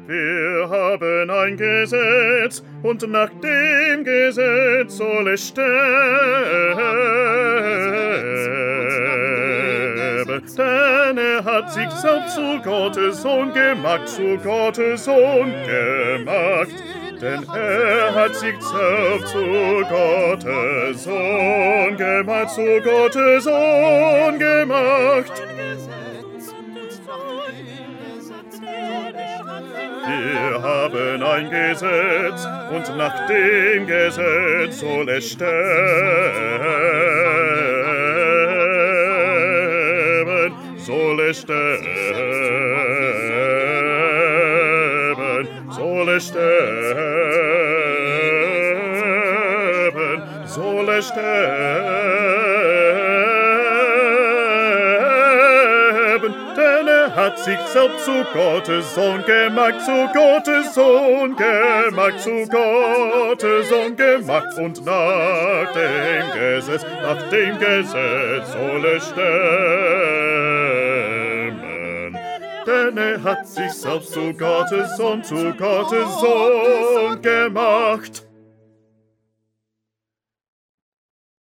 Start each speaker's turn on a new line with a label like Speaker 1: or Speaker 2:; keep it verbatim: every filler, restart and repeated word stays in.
Speaker 1: Wir haben ein Gesetz, und nach dem Gesetz soll es sterben. Denn er hat sich selbst zu Gottes Sohn gemacht, zu Gottes Sohn gemacht. Denn er hat sich selbst zu Gottes Sohn gemacht, zu Gottes Sohn gemacht. Wir haben ein Gesetz, und nach dem Gesetz soll es sterben, soll es sterben, soll es sterben, soll es sterben, denn er hat sich selbst zu Gottes Sohn gemacht, zu Gottes Sohn gemacht, zu Gottes Sohn gemacht, und nach dem Gesetz, nach dem Gesetz soll es sterben. Denn er hat sich selbst zu Gottes Sohn, zu Gottes Sohn gemacht.